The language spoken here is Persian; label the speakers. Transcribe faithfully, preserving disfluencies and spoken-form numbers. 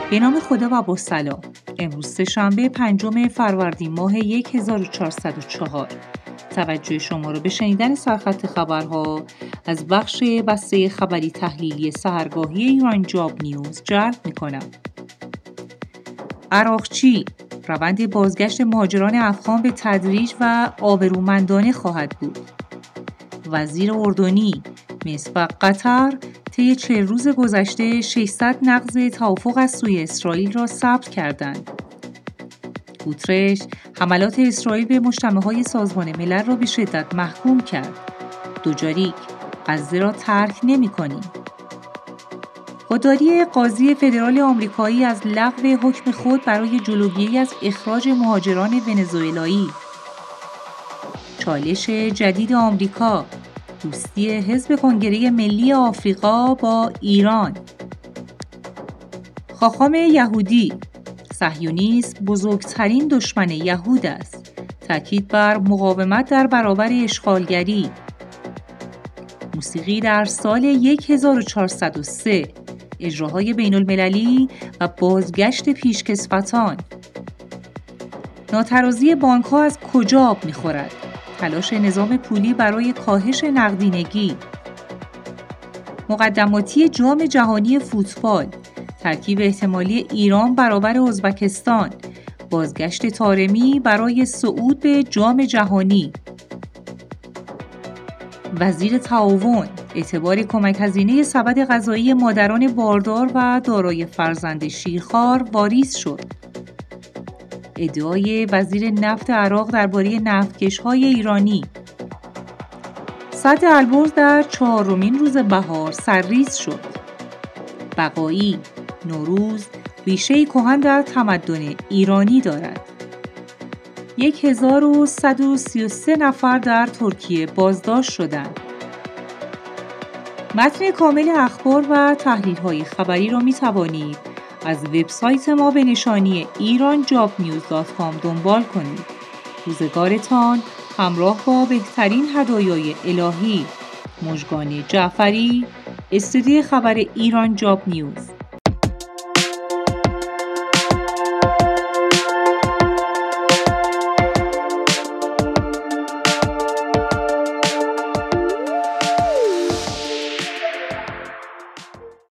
Speaker 1: به نام خدا و با سلام. امروز سه‌شنبه پنجم فروردین ماه هزار و چهارصد و چهار. توجه شما رو به شنیدن سرخط خبرها از بخش بسته خبری تحلیلی سحرگاهی ایران جاب نیوز جلب می‌کنم. عراقچی: روند بازگشت مهاجران افغان به تدریج و آبرومندانه خواهد بود. وزیر اردنی: مصر و قطر طی چهل روز گذشته ششصد نقض توافق از سوی اسرائیل را ثبت کردند. گوترش: حملات اسرائیل به مجتمع‌های سازمان ملل را به شدت محکوم کرد. دوجاریک: غزه را ترک نمی‌کنیم. خودداری قاضی فدرال آمریکایی از لغو حکم خود برای جلوگیری از اخراج مهاجران ونزوئلایی. چالش جدید آمریکا: دوستی حزب کنگره ملی آفریقا با ایران. خاخام یهودی: صهیونیسم بزرگترین دشمن یهود است. تاکید بر مقاومت در برابر اشغالگری. موسیقی در سال هزار و چهارصد و سه، اجراهای بین المللی و بازگشت پیشکسوتان. ناترازی بانک‌ها از کجا آب می‌خورد؟ تلاش نظام پولی برای کاهش نقدینگی. مقدماتی جام جهانی فوتبال: ترکیب احتمالی ایران برابر ازبکستان. بازگشت طارمی برای صعود به جام جهانی. وزیر تعاون: اعتبار کمک هزینه سبد غذایی مادران باردار و دارای فرزند شیرخوار واریز شد. ادعای وزیر نفت عراق درباره نفتکش‌های ایرانی. سد البرز در چهارمین روز بهار سرریز شد. بقایی: نوروز ریشه‌ای کهن در تمدن ایرانی دارد. هزار و صد و سی و سه نفر در ترکیه بازداشت شدند. متن کامل اخبار و تحلیل‌های خبری را می‌توانید از وبسایت ما به نشانی ایران جاب نیوز دات کام دنبال کنید. روزگارتان همراه با بهترین هدایای الهی. مژگان جعفری، استودیو خبر ایران جاب نیوز.